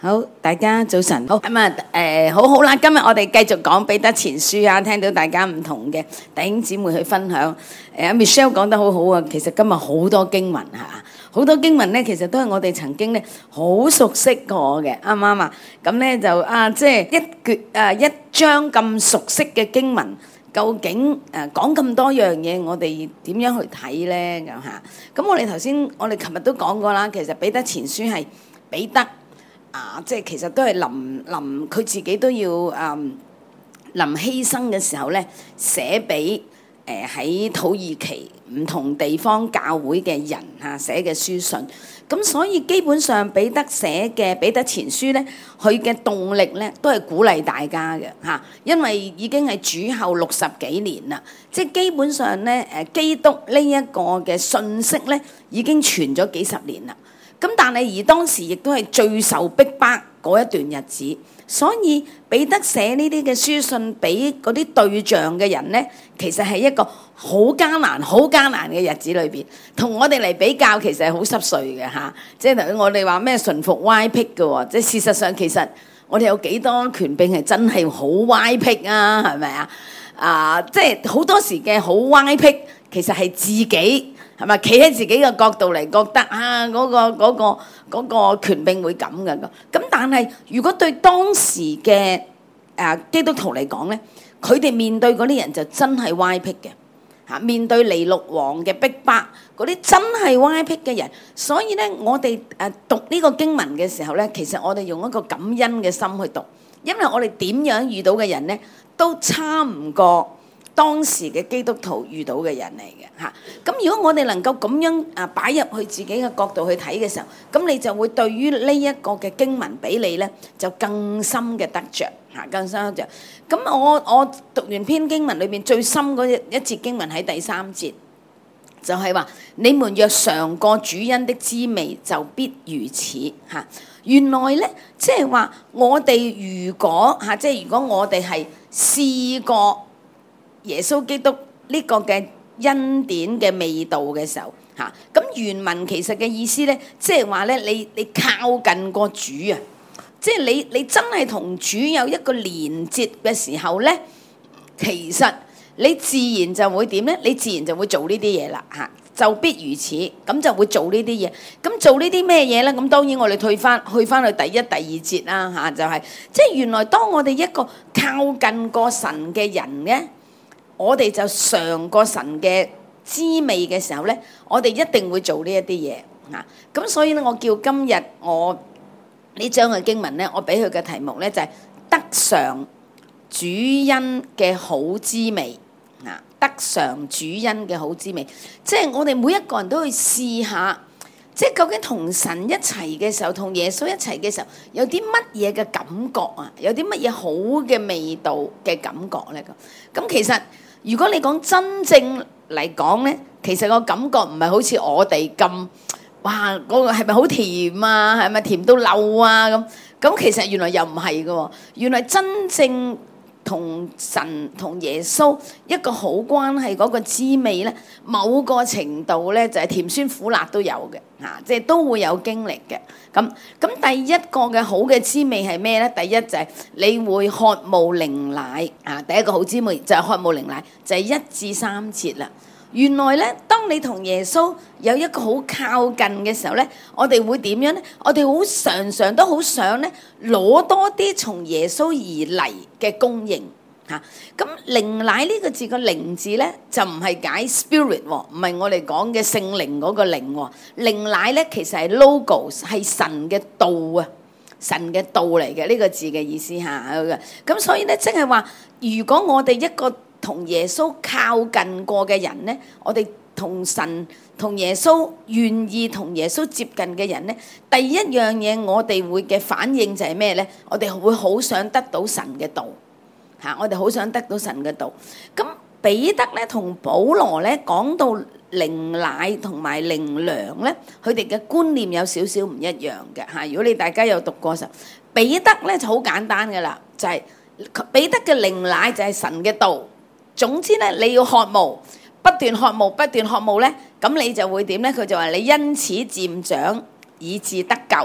好，大家早晨。好咁啊，好啦，今日我哋繼續講彼得前書啊，聽到大家唔同嘅弟兄姊妹去分享。Michelle 講得好好啊，其實今日好多經文嚇，好多經文咧，其實都係我哋曾經咧好熟悉過嘅，啱唔啱啊？咁咧就即係一章咁熟悉嘅經文，究竟講咁多樣嘢，我哋點樣去睇咧？咁嚇，咁我哋琴日都講過啦，其實彼得前書係彼得。即係其實都係臨佢自己都要臨犧牲嘅時候咧，寫俾喺土耳其唔同地方教會嘅人嚇寫嘅書信。咁所以基本上彼得寫嘅彼得前書咧，佢嘅動力咧都係鼓勵大家嘅嚇，因為已經係主後60幾年啦，即係基本上咧基督呢一個嘅信息咧已經傳咗幾十年啦。咁但係而當時亦都係最受逼迫嗰一段日子，所以彼得寫呢啲嘅書信俾嗰啲對象嘅人咧，其實係一個好艱難嘅日子裏邊，同我哋嚟比較，其實係好濕碎嘅嚇。即係頭先我哋話咩順服歪僻嘅喎，即係事實上其實我哋有幾多權柄係真係好歪僻啊？係咪啊？即係好多時嘅好歪僻，其實係自己。係咪企喺自己嘅角度嚟覺得嗰個權柄會咁嘅咁？但係如果對當時嘅基督徒嚟講咧，佢哋面對嗰啲人就真係歪僻嘅嚇，面對尼祿王嘅逼迫嗰啲真係歪僻嘅人。所以咧，我哋讀呢個經文嘅時候咧，其實我哋用一個感恩嘅心去讀，因為我哋點樣遇到嘅人咧，都差唔過當時嘅基督徒遇到嘅人嚟嘅嚇，咁如果我哋能夠咁樣擺入去自己嘅角度去睇嘅時候，咁你就會對於呢一個嘅經文俾你咧，就更深嘅得着嚇，更深得着。咁我讀完篇經文裏邊最深嗰一節經文喺第3節，就係話你們若嘗過主恩的滋味，就必如此嚇。原來咧，即係話我哋如果即係如果我哋係試過耶穌基督呢個嘅恩典嘅味道嘅時候嚇，咁原文其實嘅意思咧，即係話咧，你靠近個主啊，即係你真係同主有一個連接嘅時候咧，其實你自然就會點咧？你自然就會做呢啲嘢啦嚇，就必如此，咁就會做呢啲嘢。咁做呢啲咩嘢咧？咁當然我哋去翻去第一、第二節啦嚇，就係即係原來當我哋一個靠近過神嘅人咧，我哋就嘗過神嘅滋味嘅時候咧，我哋一定會做呢一啲嘢啊！咁所以咧，我叫今日我呢章嘅經文咧，我俾佢嘅題目咧就係得嘗主恩嘅好滋味啊！得嘗主恩嘅好滋味，即係我哋每一個人都去試下，即係究竟同神一齊嘅時候，同耶穌一齊嘅時候，有啲乜嘢嘅感覺啊？有啲乜嘢好嘅味道嘅感覺咧？咁其實如果你講真正嚟講咧，其實個感覺唔係好似我哋咁，哇！嗰個係咪好甜啊？係咪甜到漏啊？咁其實原來又唔係嘅，原來真正同神同耶穌一個好關係嗰個滋味咧，某個程度咧就係甜酸苦辣都有嘅嚇，即係都會有經歷嘅。咁第一個嘅好嘅滋味係咩咧？第一就係你會渴慕靈奶啊！第一個好滋味就係渴慕靈奶，就係1至3節啦。原來咧，當你同耶穌有一個好靠近嘅時候咧，我哋會點樣咧？我哋好常都好想咧攞多啲從耶穌而嚟嘅供應嚇。咁靈奶呢個字個靈字咧就唔係解 spirit 喎，唔係我哋講嘅聖靈嗰個靈喎。靈奶咧其實係 logos， 係神嘅道啊，神嘅道嚟嘅呢個字嘅意思嚇。咁所以咧，即係話，如果我哋一個同耶穌靠近過嘅人咧，我哋同神同耶穌願意同耶穌接近嘅人咧，第一樣嘢我哋會嘅反應就係咩咧？我哋會好想得到神嘅道嚇，我哋好想得到神嘅道。咁彼得咧同保羅咧講到靈奶同埋靈糧咧，佢哋嘅觀念有少少唔一樣嘅嚇。如果你大家有讀過時候，彼得咧就好簡單嘅啦，就係彼得嘅靈奶就係神嘅道。總之咧，你要渴慕，不斷渴慕咧，咁你就會點咧？佢就話你因此漸長，以致得救。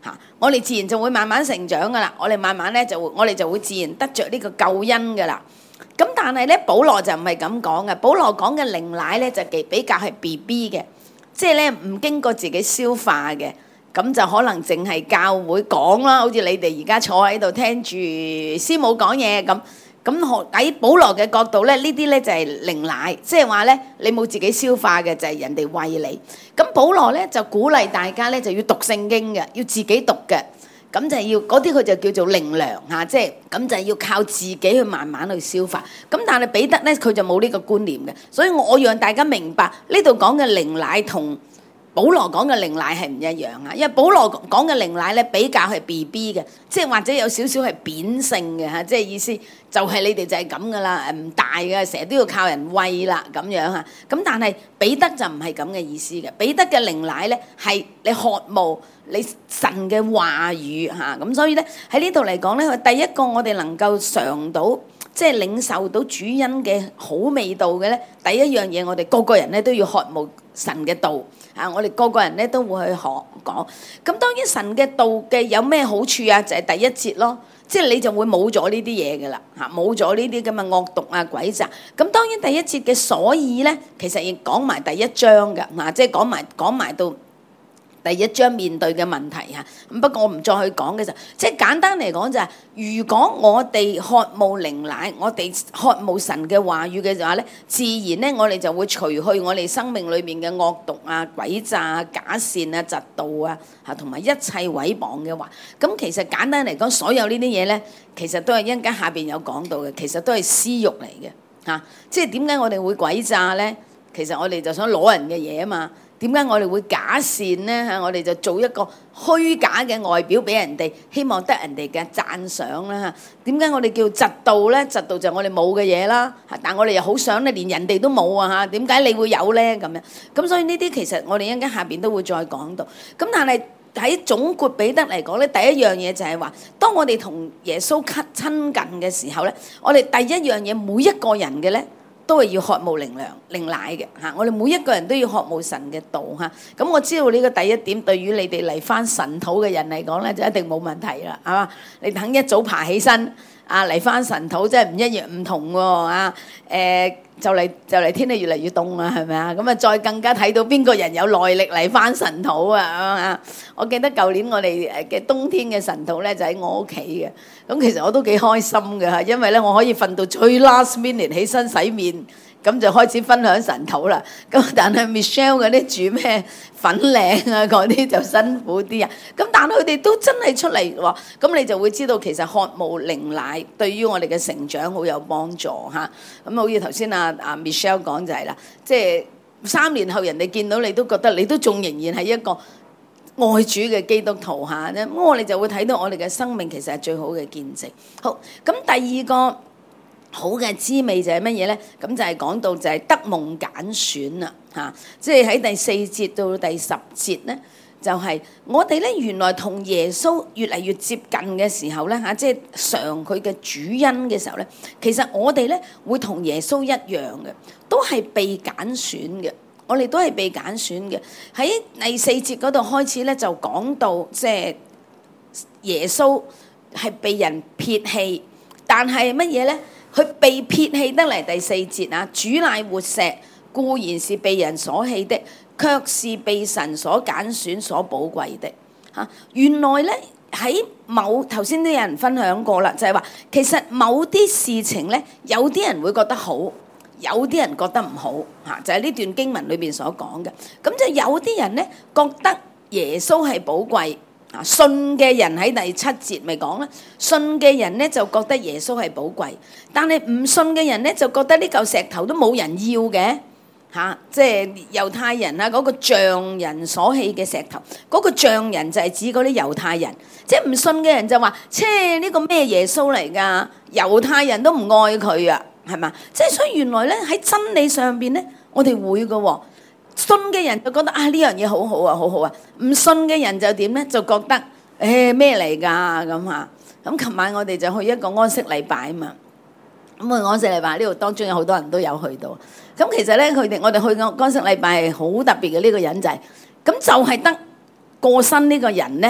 嚇，我哋自然就會慢慢成長噶啦。我哋慢慢咧我哋就會自然得着呢個救恩噶啦。咁但係咧，保羅就唔係咁講嘅。保羅講嘅靈奶咧就比較係 BB 嘅，即係咧唔經過自己消化嘅，咁就可能淨係教會講啦，好似你哋而家坐喺度聽住師母講嘢咁。咁喺保羅嘅角度咧，呢啲咧就係靈奶，即係話咧你冇自己消化嘅就係人哋餵你。咁保羅咧就鼓勵大家咧就要讀聖經嘅，要自己讀嘅。咁就要嗰啲佢就叫做靈糧嚇，即係咁就係要靠自己去慢慢去消化。咁但係彼得咧佢就冇呢個觀念嘅，所以我讓大家明白呢度講嘅靈奶同保羅講嘅靈奶係唔一樣啊。因為保羅講嘅靈奶咧比較係 BB 嘅，即係或者有少少係扁性嘅嚇，即係意思就係你哋就係咁噶啦，唔大嘅，成日都要靠人餵啦咁樣嚇。咁但係彼得就唔係咁嘅意思嘅，彼得嘅靈奶咧係你渴慕你神嘅話語嚇。咁所以咧喺呢度嚟講咧，第一個我哋能夠嘗到即係領受到主恩嘅好味道嘅咧，第一樣嘢我哋個個人咧都要渴慕神嘅道啊！我哋個個人咧都會去學講。咁當然神嘅道嘅有咩好處啊？就係第一節咯，即係你就會冇咗呢啲嘢噶啦嚇，冇咗呢啲咁嘅惡毒啊詭詐。咁當然第一節嘅所以咧，其實亦講埋第一章噶嗱，即係講埋到第一章面對嘅問題嚇。咁不過我唔再去講嘅就，即係簡單嚟講就係，如果我哋渴慕靈奶，我哋渴慕神嘅話語嘅話咧，自然咧我哋就會除去我哋生命裏面嘅惡毒啊、詭詐啊、假善啊、嫉妒啊嚇，同埋一切毀謗嘅話。咁其實簡單嚟講，所有呢啲嘢咧，其實都係一陣間下邊有講到嘅，其實都係私慾嚟嘅嚇。即係點解我哋會詭詐咧？其實我哋就想攞人嘅嘢啊嘛。點解我哋會假善呢？嚇，我哋就做一個虛假嘅外表俾人哋，希望得人哋嘅讚賞啦嚇。點解我哋叫嫉妒呢？嫉妒就係我哋冇嘅嘢啦嚇，但我哋又好想咧，連人哋都冇啊嚇。點解你會有呢？咁樣咁所以呢啲其實我哋一陣間下邊都會再講到。咁但係喺總括彼得嚟講咧，第一樣嘢就係話，當我哋同耶穌親近嘅時候咧，我哋第一樣嘢每一個人嘅咧，都係要渴慕靈奶嘅嚇，我哋每一個人都要渴慕神嘅道嚇。咁我知道呢個第一點對於你哋嚟返神土嘅人嚟講咧，就一定冇問題啦，係嘛？你等一早爬起身啊，嚟返神土真係唔一樣唔同喎啊！就嚟天氣越嚟越凍啦，係咪啊？咁啊，再更加睇到邊個人有耐力嚟返神土啊！我記得舊年我哋嘅冬天嘅神土咧，就喺我屋企嘅。咁其實我都幾開心嘅嚇，因為咧我可以瞓到最 last minute 起身洗面，咁就開始分享神土啦。咁但係 Michelle 嗰啲煮咩粉嶺啊嗰啲就辛苦啲啊。咁但係佢哋都真係出嚟喎，咁你就會知道其實渴慕靈奶對於我哋嘅成長好有幫助嚇。咁好似頭先阿 Michelle 講就係啦，即係3年後人哋見到你都覺得你都仲仍然係一個愛主嘅基督徒嚇咧，咁我哋就會睇到我哋嘅生命其實係最好嘅見證。好，咁第二個好嘅滋味就係乜嘢咧？咁就係講到就係得蒙揀選啦嚇，即係喺第4節到第10節咧，就係我哋咧原來同耶穌越嚟越接近嘅時候咧嚇，即係嘗佢嘅主恩嘅時候咧，其實我哋咧會同耶穌一樣嘅，都係被揀選嘅。我哋都係被揀選嘅。喺第4節嗰度開始咧，就講到即係耶穌係被人撇棄，但係乜嘢咧？佢被撇棄得嚟，第4節啊，主乃活石，固然是被人所棄的，卻是被神所揀選、所寶貴的嚇。原來咧喺頭先都有人分享過啦，就係話其實某啲事情咧，有啲人會覺得好，有啲人覺得唔好嚇，就係呢段經文裏邊所講嘅。咁就有啲人咧覺得耶穌係寶貴啊，信嘅人喺第7節咪講啦，信嘅人咧就覺得耶穌係寶貴，但係唔信嘅人咧就覺得呢嚿石頭都冇人要嘅嚇，即係猶太人啊嗰個匠人所棄嘅石頭，嗰個匠人就係指嗰啲猶太人，即係唔信嘅人就話：切，呢個咩耶穌嚟㗎？猶太人都唔愛佢啊！係嘛？即係所以原來咧喺真理上邊咧，我哋會嘅喎。信嘅人就覺得啊呢樣嘢好好啊，好好啊。唔信嘅人就點咧？就覺得咩嚟㗎咁嚇。咁琴晚我哋就去一個安息禮拜啊嘛。咁啊安息禮拜呢度當中有好多人都有去到。咁其實咧我哋去個安息禮拜係好特別嘅，呢個人就係咁就係得過身呢個人咧，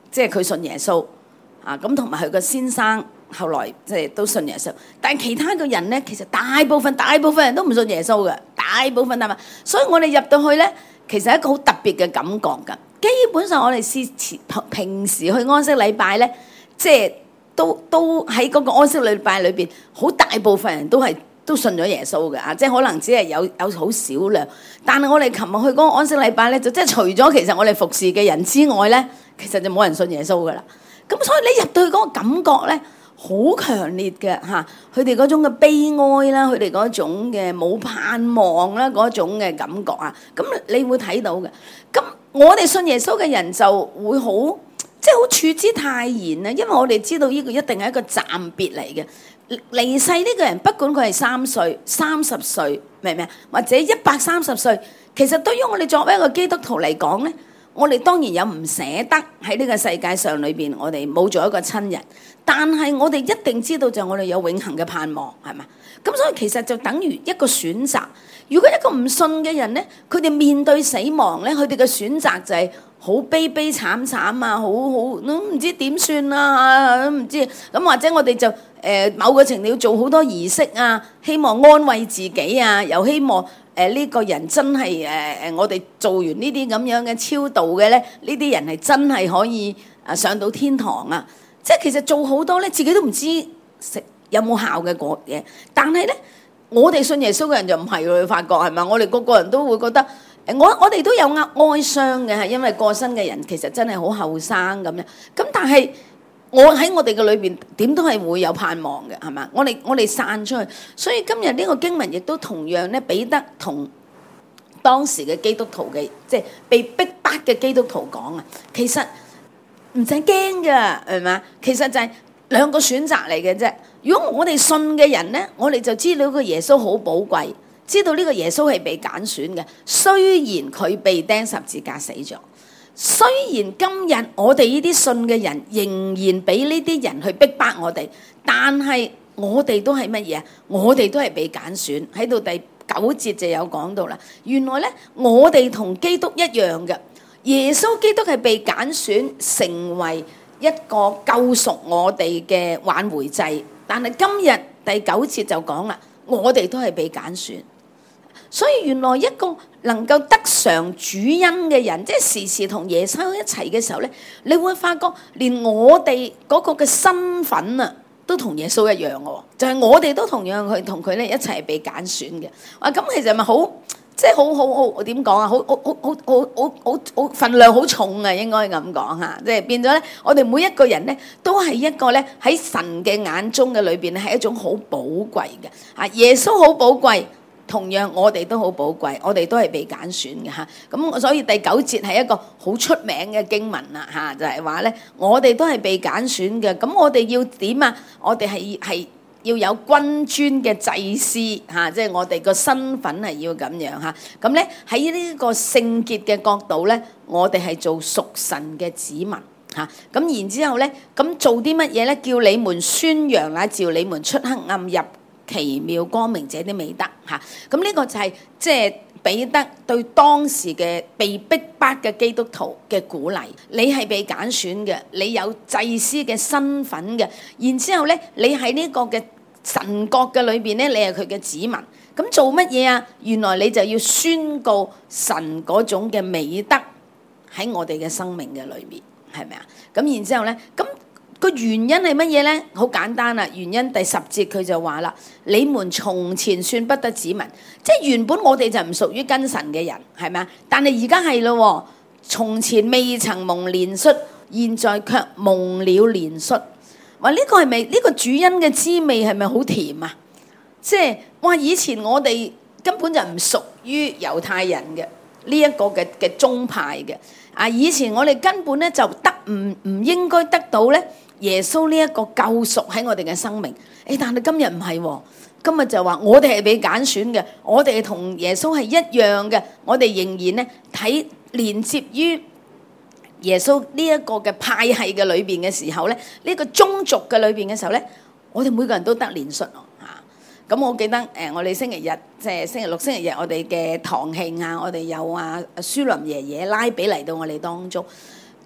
即係佢信耶穌啊，咁同埋佢個先生後來即係都信耶穌，但係其他嘅人咧，其實大部分人都唔信耶穌嘅，大部分係嘛，所以我哋入到去咧，其實係一個好特別嘅感覺㗎。基本上我哋平時去安息禮拜咧，即係都喺嗰個安息禮拜裏邊，好大部分人都信咗耶穌嘅啊！即係可能只係有好少量，但係我哋琴日去嗰個安息禮拜咧，就即係除咗其實我哋服侍嘅人之外咧，其實就冇人信耶穌噶啦。咁所以你入到去嗰個感覺咧，好強烈嘅嚇，佢哋嗰種嘅悲哀啦，佢哋嗰種嘅冇盼望啦，嗰種嘅感覺啊，咁你會睇到嘅。咁我哋信耶穌嘅人就會好，即係好處之泰然啊，因為我哋知道呢個一定係一個暫別嚟嘅。離世呢個人，不管佢係3歲、30歲，明唔明啊？或者130歲，其實對於我哋作為一個基督徒嚟講咧，我哋當然有唔捨得喺呢個世界上裏邊，我哋冇咗一個親人，但係我哋一定知道就我哋有永恆嘅盼望，係嘛？咁所以其實就等於一個選擇。如果一個唔信嘅人咧，佢哋面對死亡咧，佢哋嘅選擇就係好悲悲慘慘啊，好都唔知點算啊，都唔知咁，或者我哋就某個程度要做好多儀式啊，希望安慰自己啊，又希望呢個人真係我哋做完呢啲咁樣嘅超度嘅咧，呢啲人係真係可以上到天堂啊！即係其實做好多咧，自己都唔知有冇效嘅嗰嘢，但係咧，我哋信耶穌嘅人就唔係喎，你發覺係嘛？我哋個個人都會覺得，我哋都有哀傷嘅，係因為過身嘅人其實真係好後生咁樣。咁但係我喺我哋嘅裏邊點都係會有盼望嘅，係嘛？我哋散出去，所以今日呢個經文亦都同樣咧，彼得同當時嘅基督徒嘅，即係被逼迫嘅基督徒講啊，其實唔使驚㗎，係嘛？其實就係兩個選擇嚟嘅啫。如果我哋信嘅人咧，我哋就知道個耶穌好寶貴，知道呢個耶穌係被揀選嘅。雖然佢被釘十字架死咗，雖然今日我哋呢啲信嘅人仍然俾呢啲人去逼迫我哋，但係我哋都係乜嘢啊？我哋都係被揀選。喺度第9節就有講到啦。原來咧，我哋同基督一樣嘅，耶穌基督係被揀選成為一個救贖我哋嘅挽回祭。但係今日第9節就講啦，我哋都係被揀選，所以原來一個能夠得嘗主恩嘅人，即係時時同耶穌一齊嘅時候咧，你會發覺連我哋嗰個嘅身份啊，都同耶穌一樣嘅，就係我哋都同樣去同佢咧一齊被揀選嘅。啊，咁其實咪好？即係好點講啊？好份量好重啊，應該咁講嚇。即係變咗咧，我哋每一個人咧都係一個咧喺神嘅眼中嘅裏邊咧係一種好寶貴嘅啊。耶穌好寶貴，同樣我哋都好寶貴，我哋都係被揀選嘅嚇。咁所以第9節係一個好出名嘅經文啦嚇，就係話咧我哋都係被揀選嘅。咁我哋要點啊？我哋係要有君尊嘅祭司嚇，即係我哋個身份係要咁樣嚇。咁咧喺呢個聖潔嘅角度咧，我哋係做屬神嘅子民嚇。咁然之後咧，咁做啲乜嘢咧？叫你們宣揚乃召你們出黑暗入奇妙光明者啲美德嚇。咁呢個就係即係彼得對當時嘅被逼迫嘅基督徒嘅鼓勵。你係被揀選嘅，你有祭司嘅身份嘅，然之後咧，你喺呢個嘅神國嘅裏邊咧，你係佢嘅子民。咁做乜嘢啊？原來你就要宣告神嗰種嘅美德喺我哋嘅生命嘅裏面，係咪啊？咁然之後咧，咁個原因係乜嘢咧？好簡單啦，原因第10節佢就話啦：你們從前算不得子民，即係原本我哋就唔屬於跟神嘅人，係咪啊？但係而家係咯，從前未曾蒙憐恤，現在卻蒙了憐恤。話呢個係咪呢個主恩嘅滋味係咪好甜啊？即係哇！以前我哋根本就唔屬於猶太人嘅呢一個嘅宗派嘅啊！以前我哋根本咧就唔應該得到咧耶穌呢一個救贖喺我哋嘅生命。但係今日唔係喎，今日就話我哋係被揀選嘅，我哋係同耶穌係一樣嘅，我哋仍然咧睇連接於耶穌呢一個嘅派系嘅裏邊嘅時候咧，呢個宗族嘅裏邊嘅時候咧，我哋每個人都得憐恤咯嚇。咁我記得我哋星期日即係星期六、星期日我哋嘅堂慶啊，我哋有舒林爺爺拉比嚟到我哋當中，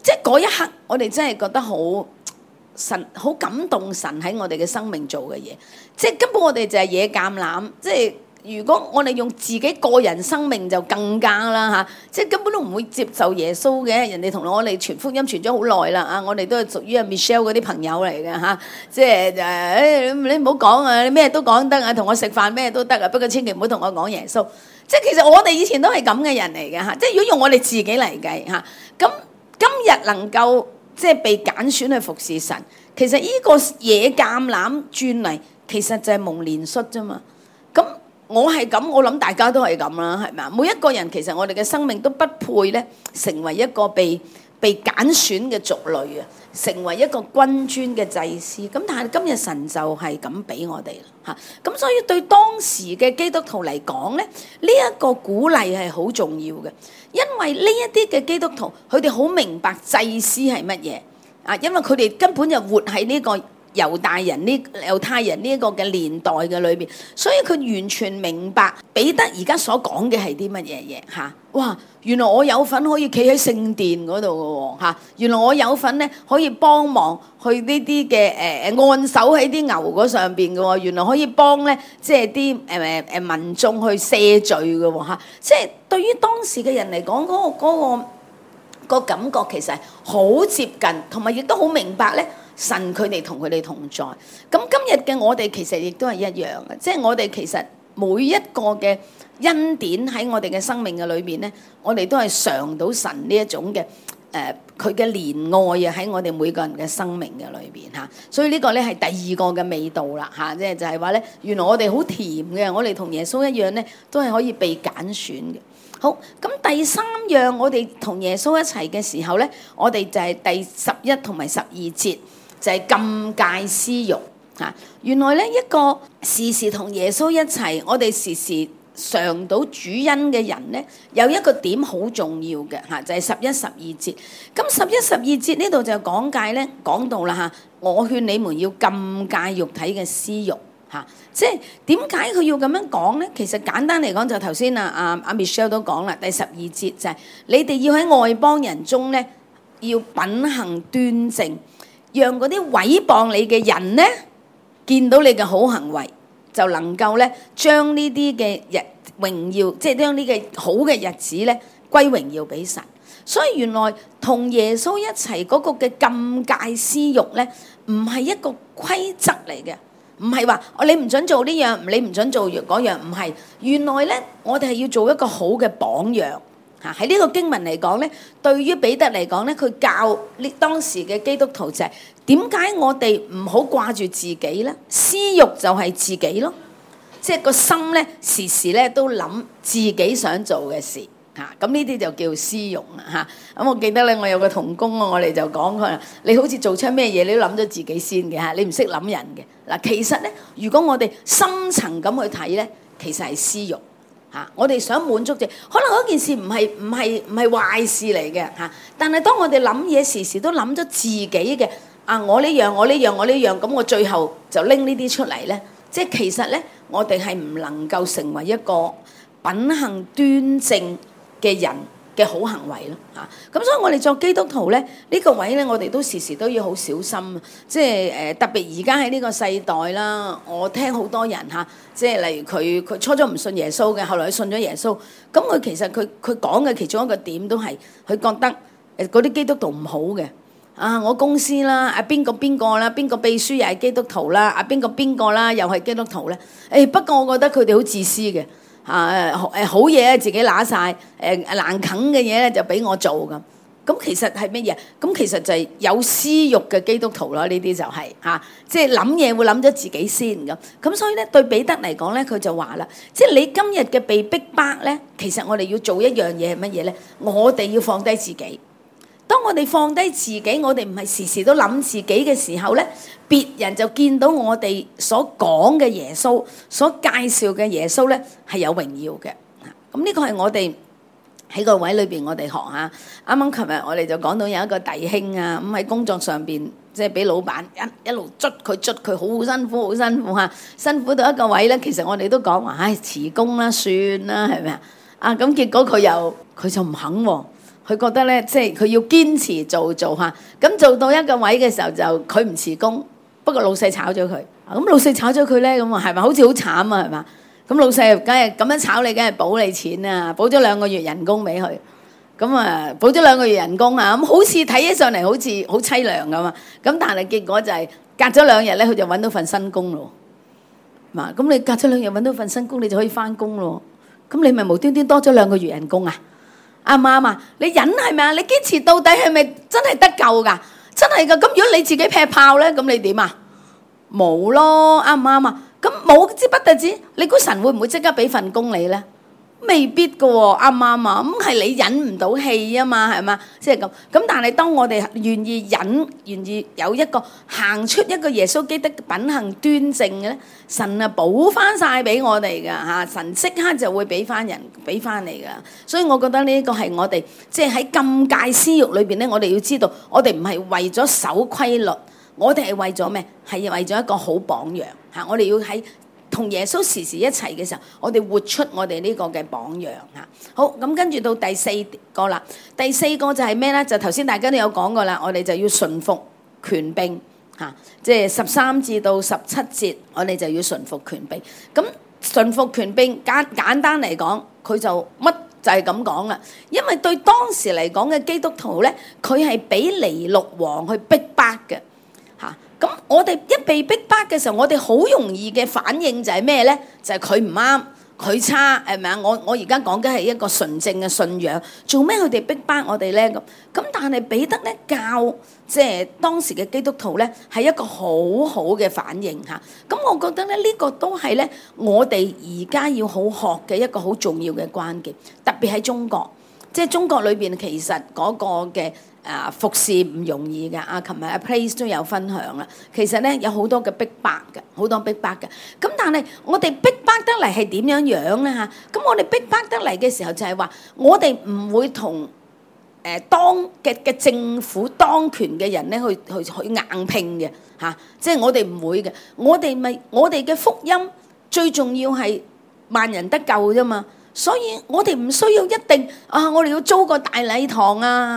即係嗰一刻，我哋真係覺得神好感動，神喺我哋嘅生命做嘅嘢，即係根本我哋就係野橄欖，即係。如果我哋用自己個人生命就更加啦嚇，即係根本都唔會接受耶穌嘅。人哋同我哋傳福音傳咗好耐啦啊！我哋都係屬於阿 Michelle 嗰啲朋友嚟嘅嚇，即係你唔好講啊，你咩都講得啊，同我食飯咩都得啊，不過千祈唔好同我講耶穌。即係其實我哋以前都係咁嘅人嚟嘅嚇，即係如果用我哋自己嚟計嚇，咁今日能夠即係被揀選去服侍神，其實呢個野橄欖轉嚟，其實就係蒙憐恤啫嘛，咁。我係咁，我諗大家都係咁啦，係咪啊？每一個人其實我哋嘅生命都不配咧，成為一個被揀選嘅族類啊，成為一個君尊嘅祭司。咁但係今日神就係咁俾我哋啦，嚇。咁所以對當時嘅基督徒嚟講咧，呢一個鼓勵係好重要嘅，因為呢一啲嘅基督徒佢哋好明白祭司係乜嘢啊，因為佢哋根本就活喺呢個猶太人呢一個嘅年代嘅裏邊，所以佢完全明白彼得而家所講嘅係啲乜嘢嘢嚇。哇！原來我有份可以企喺聖殿嗰度嘅喎嚇，原來我有份咧可以幫忙去呢啲嘅按手喺啲牛嗰上邊嘅喎，原來可以幫咧即係啲民眾去赦罪嘅喎嚇。即係對於當時嘅人嚟講，嗰個感覺其實係好接近，同埋亦都好明白咧。神佢哋同佢哋同在，咁今日嘅我哋其實亦都係一樣嘅，即係我哋其實每一個嘅恩典喺我哋嘅生命嘅裏邊咧，我哋都係嘗到神呢一種嘅佢嘅憐愛啊，喺我哋每個人嘅生命嘅裏邊嚇，所以呢個咧係第二個嘅味道啦嚇，即係就係話咧，原來我哋好甜嘅，我哋同耶穌一樣咧，都係可以被揀選嘅。好，咁第三樣我哋同耶穌一齊嘅時候咧，我哋就係第11同埋12節。就係禁戒私慾嚇，原來咧一個時時同耶穌一齊，我哋時時嘗到主恩嘅人咧，有一個點好重要嘅嚇，就係11、12節。咁11、12節呢度就講解咧，講到啦嚇，我勸你們要禁戒肉體嘅私慾嚇，即係點解佢要咁樣講咧？其實簡單嚟講，就頭先阿 Michelle 都講啦，第12節就係你哋要喺外邦人中咧，要品行端正。讓嗰啲毀謗你嘅人咧，見到你嘅好行為，就能夠咧將呢啲嘅榮耀，即係將呢個好嘅日子咧歸榮耀俾神。所以原來同耶穌一齊嗰個嘅禁戒私慾咧，唔係一個規則嚟嘅，唔係話你唔準做呢樣，你唔準做嗰樣，唔係。原來咧，我哋係要做一個好嘅榜樣。喺呢個經文嚟講咧，對於彼得嚟講咧，佢教呢當時嘅基督徒就係點解我哋唔好掛住自己咧？私慾就係自己咯，即係個心咧時時咧都諗自己想做嘅事嚇，咁呢啲就叫私慾啦嚇。咁我記得咧，我有個同工啊，我哋就講佢話：你好似做出咩嘢，你都諗咗自己先嘅嚇，你唔識諗人嘅嗱。其實咧，如果我哋深層咁去睇咧，其實係私慾。我哋想滿足啫，可能嗰件事唔係壞事嚟嘅嚇，但係當我哋諗嘢時時都諗咗自己嘅我呢樣，咁我最後就拎呢啲出嚟咧，即係其實咧，我哋係唔能夠成為一個品行端正嘅人嘅好行為咯嚇。咁所以我哋作基督徒咧，呢個位咧，我哋都時時都要好小心，即係特別而家喺呢個世代啦，我聽好多人嚇。即係例如佢初初唔信耶穌嘅，後來佢信咗耶穌。咁佢其實佢講嘅其中一個點都係佢覺得嗰啲基督徒唔好嘅。我公司啦，邊個啦，邊個秘書又係基督徒啦，邊個啦又係基督徒咧。不過我覺得佢哋好自私嘅好嘢自己拿晒，難啃嘅嘢咧就俾我做咁。咁其實係乜嘢？咁其實就係有私慾嘅基督徒咯，呢啲就係即係諗嘢會諗咗自己先咁。咁所以咧，對彼得嚟講咧，佢就話啦，即係你今日嘅被逼迫咧，其實我哋要做一樣嘢係乜嘢咧？我哋要放低自己。當我哋放低自己，我哋唔係時時都諗自己嘅時候咧，別人就見到我哋所講嘅耶穌，所介紹嘅耶穌咧係有榮耀嘅。咁呢個係我哋喺個位裏邊，我哋學下。啱啱琴日我哋就講到有一個弟兄啊，咁喺工作上邊，即係俾老闆一路捽佢，好辛苦嚇，辛苦到一個位咧。其實我哋都講話，辭工啦，算啦，係咪啊？咁結果佢就唔肯喎。 佢覺得咧，即係佢要堅持做下，咁做到一個位嘅時候就佢唔辭工，不過老細炒咗佢。咁老細炒咗佢咧，咁啊係咪好似好慘啊？係嘛？咁老細梗係咁樣炒你，梗係補你錢啊，補咗2個月人工俾佢。咁啊，補咗2個月人工啊，咁好似睇起上嚟好似好凄涼咁啊。咁但係結果就係隔咗2日咧，佢就揾到份新工咯。嗱，咁你隔咗2日揾到份新工，你就可以翻工咯。咁你咪無端端多咗2個月人工啊？啱唔啱啊？你忍係咪啊？你堅持到底係咪真係得救㗎？真係㗎。咁如果你自己劈炮咧，咁你點啊？冇咯，啱唔啱啊？咁冇之不特止，你估神會唔會即刻俾份工你咧？未必㗎喎，啱唔啱啊？咁係你忍唔到氣啊嘛，係嘛？即係咁。咁但係當我哋願意忍，願意有一個行出一個耶穌基督品行端正嘅咧，神啊補翻晒俾我哋㗎嚇，神即刻就會俾翻人，俾翻你㗎。所以我覺得呢個係我哋即係喺禁戒私慾裏邊咧，我哋要知道，我哋唔係為咗守規律，我哋係為咗咩？係為咗一個好榜樣嚇。我哋要喺同耶穌時時一齊嘅時候，我哋活出我哋呢個嘅榜樣嚇。好，咁跟住到第4個啦。第4個就係咩咧？就頭先大家都有講過啦，我哋就要順服權柄嚇，即係13至到17節，我哋就要順服權柄。咁順服權柄簡單嚟講，佢就乜就係咁講啦。因為對當時嚟講嘅基督徒咧，佢係俾尼祿王去逼迫嘅。咁我哋一被逼迫嘅時候，我哋好容易嘅反應就係咩咧？就係佢唔啱，佢差，係咪啊？我而家講嘅係一個純正嘅信仰，做咩佢哋逼迫我哋咧？咁但係彼得咧教即係當時嘅基督徒咧，係一個好好嘅反應嚇。咁我覺得咧呢個都係咧我哋而家要好學嘅一個好重要嘅關鍵，特別喺中國，即係中國裏邊其實嗰個嘅。服侍唔容易嘅，琴日阿 Place 都有分享啦。其實咧有好多嘅逼迫嘅，好多逼迫嘅。咁但係我哋逼迫得嚟係點樣樣咧嚇？咁我哋逼迫得嚟嘅時候就係話，我哋唔會同當嘅政府當權嘅人咧去硬拼嘅嚇，即係我哋唔會嘅。我哋嘅福音最重要係萬人得救啫嘛。所以我哋唔需要一定我哋要租個大禮堂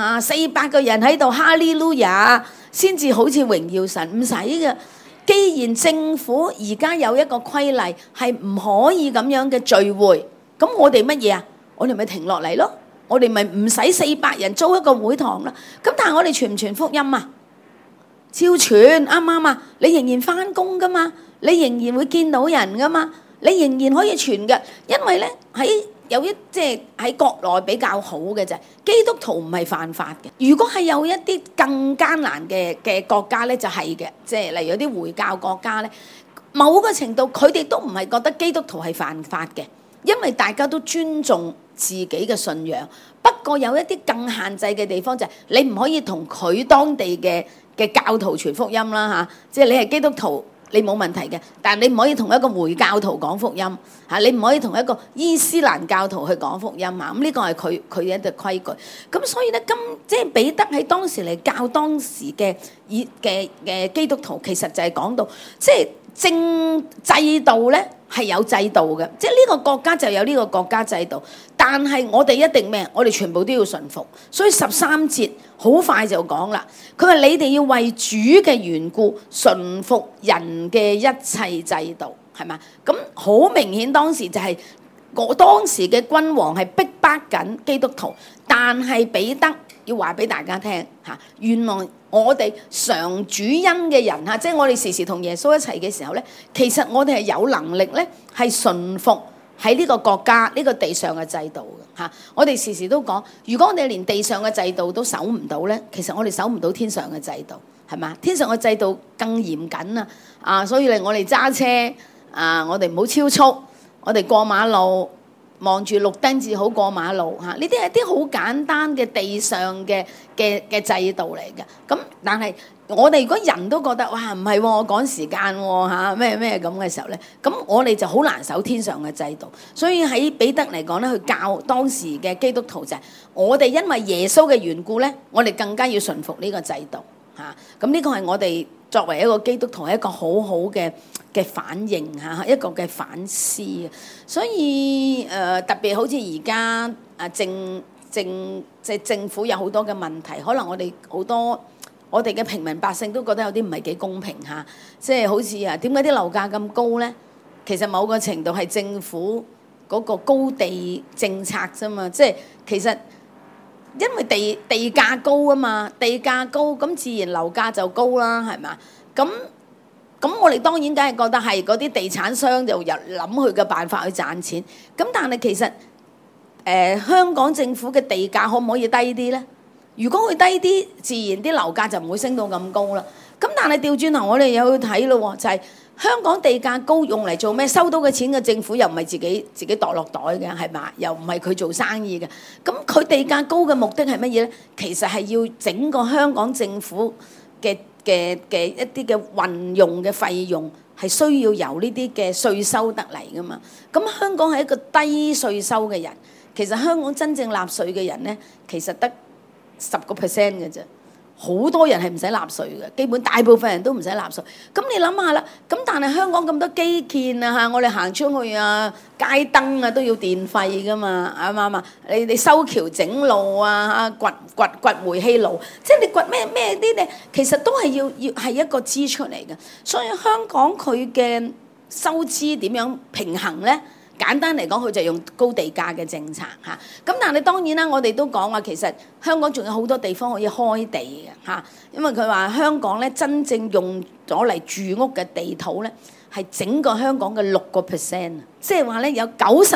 400個人喺度哈利路亞先至好似榮耀神，唔使嘅。既然政府而家有一個規例係唔可以咁樣嘅聚會，咁我哋乜嘢啊？我哋咪停落嚟咯，我哋咪唔使400人租一個會堂啦。咁但係我哋傳唔傳福音啊？照傳，啱唔啱啊？你仍然返工噶嘛，你仍然會見到人噶嘛。你仍然可以傳嘅，因為咧即係喺國內比較好嘅就係基督徒唔係犯法嘅。如果係有一啲更艱難嘅國家咧，就係嘅，即係例如有啲回教國家咧，某個程度佢哋都唔係覺得基督徒係犯法嘅，因為大家都尊重自己嘅信仰。不過有一啲更限制嘅地方就係你唔可以同佢當地嘅教徒傳福音啦嚇，即係你係基督徒。你冇問題嘅，但係你唔可以同一個回教徒講福音嚇，你唔可以同一個伊斯蘭教徒去講福音嚇。咁呢個係佢嘅一個規矩。咁所以咧，即係彼得喺當時嚟教當時嘅基督徒，其實就係講到即係政制度咧係有制度嘅，即係呢個國家就有呢個國家制度。但係我哋一定咩？我哋全部都要順服。所以13節好快就講啦。佢話你哋要為主嘅緣故順服人嘅一切制度，係嘛？咁好明顯當時就係當時嘅君王係逼迫緊基督徒，但係彼得要話俾大家聽嚇，原來我哋常主恩嘅人嚇，即係我哋時時同耶穌一齊嘅時候咧，其實我哋係有能力咧係順服喺呢個國家呢個地上嘅制度嘅嚇。我哋時時都講，如果我哋連地上嘅制度都守唔到咧，其實我哋守唔到天上嘅制度，係嘛？天上嘅制度更嚴謹所以我哋揸車我哋唔好超速，我哋過馬路望住綠燈至好過馬路嚇。呢啲係啲好簡單嘅地上嘅制度嚟嘅。咁但係我哋如果人都覺得哇唔係我趕時間嚇咩咁嘅時候咧，咁我哋就好難守天上嘅制度。所以喺彼得嚟講咧，去教當時嘅基督徒就係我哋因為耶穌嘅緣故咧，我哋更加要順服呢個制度嚇。咁呢個係我哋作為一個基督徒係一個好好嘅反應嚇，一個嘅反思。所以特別好似而家政府有好多嘅問題，可能我哋嘅平民百姓都覺得有啲唔係幾公平嚇，即係好似點解啲樓價咁高呢？其實某個程度係政府嗰個高地政策啫嘛，即係其實因為地價高啊嘛，地價高咁自然樓價就高啦，係嘛？咁我哋當然梗係覺得係嗰啲地產商就諗佢嘅辦法去賺錢，咁但係其實香港政府嘅地價可唔可以低啲呢？如果佢低啲，自然啲樓價就唔會升到咁高啦。咁但係調轉頭我哋又去睇咯，就係香港地價高用嚟做咩？收到嘅錢嘅政府又唔係自己度落袋嘅，係嘛？又唔係佢做生意嘅。咁佢地價高嘅目的係乜嘢呢？其實係要整個香港政府嘅一啲嘅運用嘅費用係需要由呢啲嘅稅收得嚟噶嘛。咁香港係一個低稅收嘅人，其實香港真正納稅嘅人呢，其實得10% 嘅啫，好多人係唔使納稅嘅，基本大部分人都唔使納稅。咁你諗下啦，咁但係香港咁多基建啊嚇，我哋行出去啊，街燈啊都要電費噶嘛，啱唔啱啊？你修橋整路啊嚇，掘煤氣爐，即係你掘咩啲咧，其實都係要係一個支出嚟嘅。所以香港佢嘅收支點樣平衡咧？簡單嚟講，佢就用高地價嘅政策嚇。咁但係當然啦，我哋都講話其實香港仲有好多地方可以開地嘅嚇，因為佢話香港咧真正用咗嚟住屋嘅地土咧係整個香港嘅6%，即係話咧有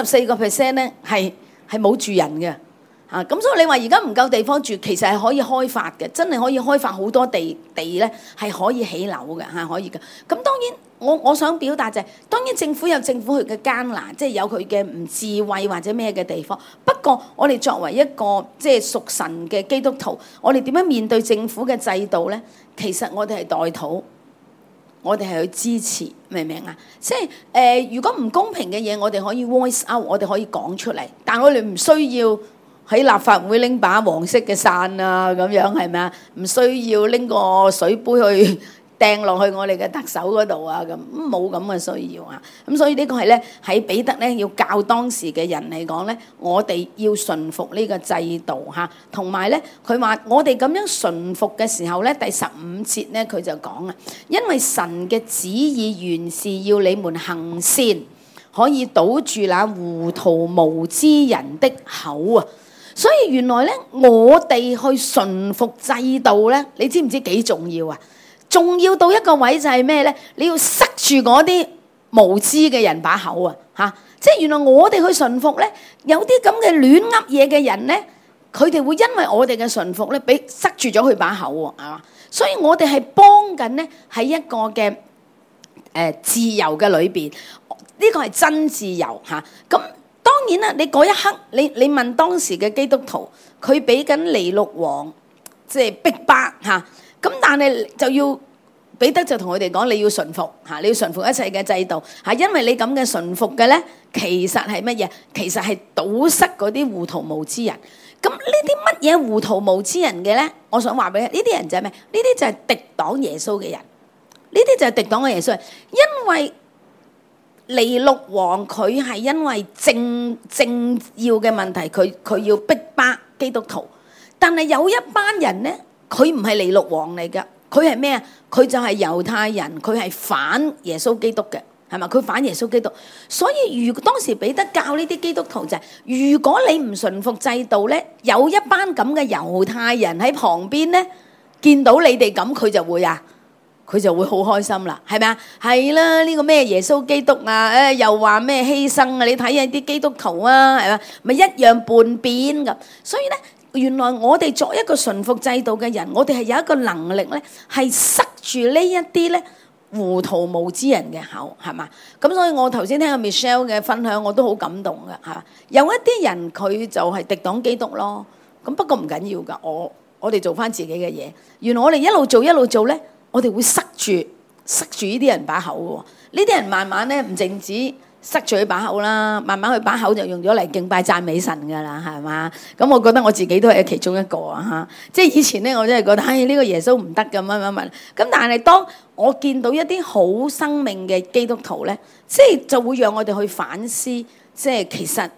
94% 咧係冇住人嘅嚇。咁所以你話而家唔夠地方住，其實係可以開發嘅，真係可以開發好多地咧係可以起樓嘅嚇，可以嘅。咁當然。我想表達就係，當然政府有政府佢嘅艱難，即係有佢嘅唔智慧或者咩嘅地方。不過我哋作為一個即係屬神嘅基督徒，我哋點樣面對政府嘅制度咧？其實我哋係代禱，我哋係去支持，明唔明啊？即係如果唔公平嘅嘢，我哋可以 voice out，我哋可以講出嚟，但我哋唔需要喺立法會拎把黃色嘅傘啊，咁樣係咪啊？唔需要拎個水杯去掟落去我哋嘅特首嗰度啊，咁冇咁嘅需要啊。咁所以呢個係咧喺彼得咧要教當時嘅人嚟講咧，我哋要順服呢個制度嚇，同埋咧佢話我哋咁樣順服嘅時候咧，第15節咧佢就講啊，因為神嘅旨意原是要你們行善，可以堵住那糊塗無知人的口啊。所以原來咧我哋去順服制度咧，你知唔知幾重要啊？重要到一個位就係咩咧？你要塞住嗰啲無知嘅人把口啊！嚇，即係原來我哋去順服咧，有啲咁嘅亂噏嘢嘅人咧，佢哋會因為我哋嘅順服咧，俾塞住咗佢把口喎，係嘛？所以我哋係幫緊咧喺一個嘅自由嘅裏邊，呢個係真自由嚇。咁當然啦，你嗰一刻你問當時嘅基督徒，佢俾緊尼祿王即係逼迫嚇。咁但係就要彼得就同佢哋講，你要順服嚇，你要順服一切嘅制度嚇，因為你咁嘅順服嘅咧，其實係乜嘢？其實係堵塞嗰啲糊塗無知人。咁呢啲乜嘢糊塗無知人嘅咧？我想話俾你，呢啲人就係咩？呢啲就係敵擋耶穌嘅人，呢啲就係敵擋嘅耶穌。因為尼祿王佢係因為政要嘅問題，佢要逼迫基督徒，但係有一班人咧。佢唔係尼祿王嚟㗎，佢係咩啊？佢就係猶太人，佢係反耶穌基督嘅，係嘛？佢反耶穌基督，所以如果當時彼得教呢啲基督徒就係，如果你唔順服制度咧，有一班咁嘅猶太人喺旁邊咧，見到你哋咁，佢就會好開心啦，係咪啊？係啦，呢個咩耶穌基督啊，又話咩犧牲啊？你睇下啲基督徒啊，係嘛？咪一樣叛變咁，所以咧。原來我哋作一個順服制度嘅人，我哋係有一個能力咧，係塞住呢一啲咧糊塗無知人嘅口，係嘛？咁所以我頭先聽阿 Michelle 嘅分享，我都好感動嘅嚇。有一啲人佢就係敵擋基督咯，咁不過唔緊要噶，我哋做翻自己嘅嘢。原來我哋一路做咧，我哋會塞住呢啲人把口嘅。呢啲人慢慢咧唔淨止塞住佢把口啦，慢慢佢把口就用咗嚟敬拜讚美神噶啦，係嘛？咁我覺得我自己都係其中一個啊嚇，即係以前咧我真係覺得，呢個耶穌唔得咁乜。咁但係當我見到一啲好生命嘅基督徒咧，即係就會讓我哋去反思，即係其實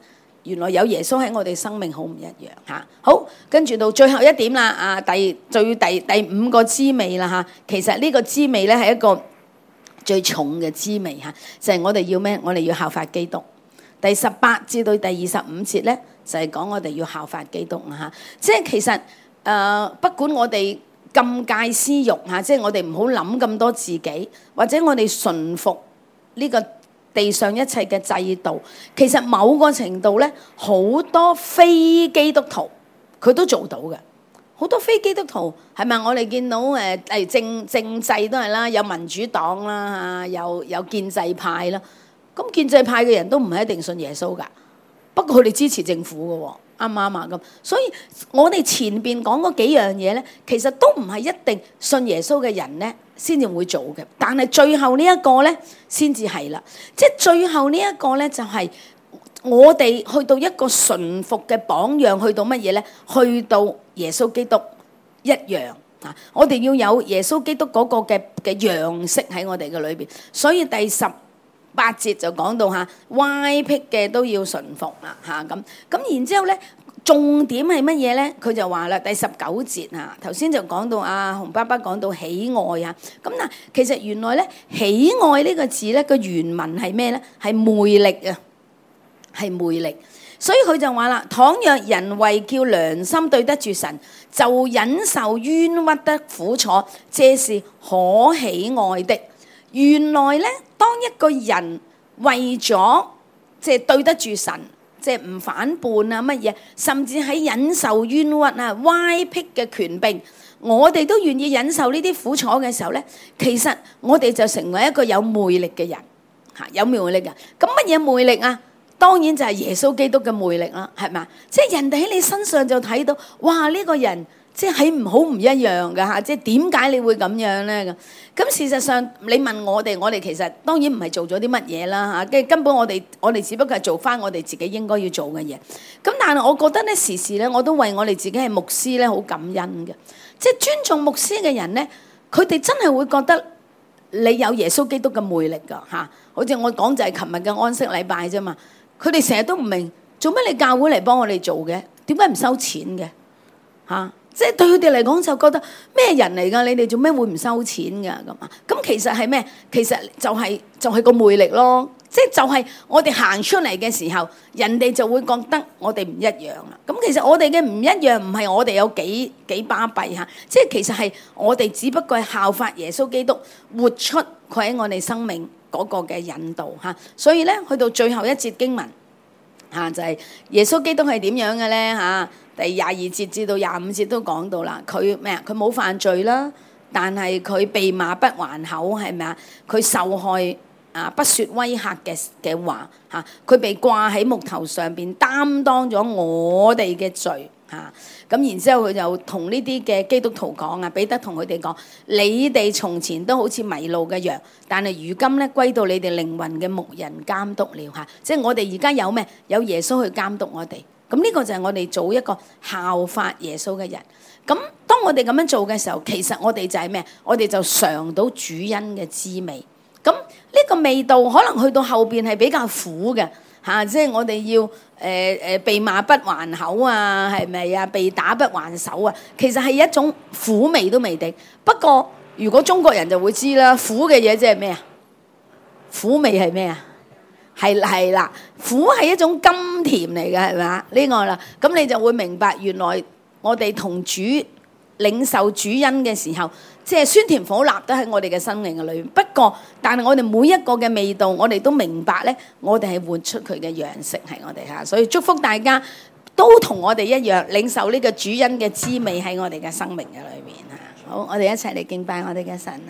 原來有耶穌喺我哋生命好唔一樣嚇。好，跟住到最後一點啦，第五個滋味啦嚇。其實呢個滋味咧係一個最重嘅滋味嚇，就係我哋要咩？我哋要效法基督。第18至到第25節咧，就係講我哋要效法基督嚇。即係其實不管我哋禁戒私慾嚇，即係我哋唔好諗咁多自己，或者我哋順服呢個地上一切嘅制度，其實某個程度咧，好多非基督徒佢都做到嘅。好多非基督徒係咪？我哋見到政制都係啦，有民主黨啦嚇，有建制派啦。咁建制派嘅人都唔係一定信耶穌㗎，不過佢哋支持政府嘅喎，啱唔啱啊？咁所以我哋前邊講嗰幾樣嘢咧，其實都唔係一定信耶穌嘅人咧先至會做嘅，但係最後呢一個咧先至係啦，即係最後呢一個咧就係我哋去到一個順服嘅榜樣，去到乜嘢咧？去到耶穌基督一樣啊！我哋要有耶穌基督嗰個嘅樣式喺我哋嘅裏邊，所以第18節就講到嚇，歪僻嘅都要順服啦嚇咁。然之後咧，重點係乜嘢咧？佢就話啦，第19節嚇，頭先就講到洪爸爸講到喜愛啊。咁嗱，其實原來咧喜愛呢個字咧個原文係咩咧？係魅力啊，係魅力。所以佢就話啦，倘若人為叫良心對得住神，就忍受冤屈的苦楚，這是可喜愛的。原來咧，當一個人為咗即係對得住神，即係唔反叛啊乜嘢，甚至喺忍受冤屈啊、歪僻嘅權柄，我哋都願意忍受呢啲苦楚嘅時候咧，其實我哋就成為一個有魅力嘅人嚇，有魅力嘅。咁乜嘢魅力啊？當然就係耶穌基督嘅魅力啦，係咪？即係人哋喺你身上就睇到，哇！呢個人即係好唔一樣㗎嚇，即係點解你會咁樣咧？咁事實上你問我哋其實當然唔係做咗啲乜嘢啦嚇，跟住根本我哋只不過係做翻我哋自己應該要做嘅嘢。咁但係我覺得咧，時時咧我都為我哋自己係牧師咧好感恩嘅，即係尊重牧師嘅人咧，佢哋真係會覺得你有耶穌基督嘅魅力㗎嚇。好似我講就係琴日嘅安息禮拜啫嘛。佢哋成日都唔明做咩你教會嚟幫我哋做嘅，點解唔收錢嘅嚇？即係對佢哋嚟講就覺得咩人嚟㗎？你哋做咩會唔收錢㗎咁啊？咁其實係咩？其實就係個魅力咯。即係就係我哋行出嚟嘅時候，人哋就會覺得我哋唔一樣啦。咁其實我哋嘅唔一樣唔係我哋有幾巴閉嚇，即係其實係我哋只不過係效法耶穌基督，活出佢喺我哋生命嗰個嘅引導嚇。所以咧，去到最後一節經文嚇，就係耶穌基督係點樣嘅咧嚇？第22節至到25節都講到啦，佢咩啊？佢冇犯罪啦，但係佢被罵不還口，係咪啊？佢受害不說威嚇嘅話嚇，佢被掛喺木頭上邊，擔當咗我哋嘅罪嚇。咁然之後佢就同呢啲嘅基督徒講啊，彼得同佢哋講：你哋從前都好似迷路嘅羊，但係如今咧歸到你哋靈魂嘅牧人監督了嚇。即係我哋而家有咩？有耶穌去監督我哋。咁呢個就係我哋做一個效法耶穌嘅人。咁當我哋咁樣做嘅時候，其實我哋就係咩？我哋就嘗到主恩嘅滋味。咁呢個味道可能去到後邊係比較苦嘅嚇，即係我哋要被罵不還口啊，係咪啊？被打不還手啊，其實係一種苦味都未定。不過如果中國人就會知啦，苦嘅嘢即係咩啊？苦味係咩啊？係啦，苦係一種甘甜嚟嘅，係咪？呢個啦，咁你就會明白原來我哋同主領受主恩嘅時候，即係酸甜苦辣都喺我哋嘅生命嘅裏面。不過，但係我哋每一個嘅味道，我哋都明白咧，我哋係活出佢嘅樣式係我哋嚇。所以祝福大家都同我哋一樣領受呢個主恩嘅滋味喺我哋嘅生命嘅裏面嚇。好，我哋一齊嚟敬拜我哋嘅神。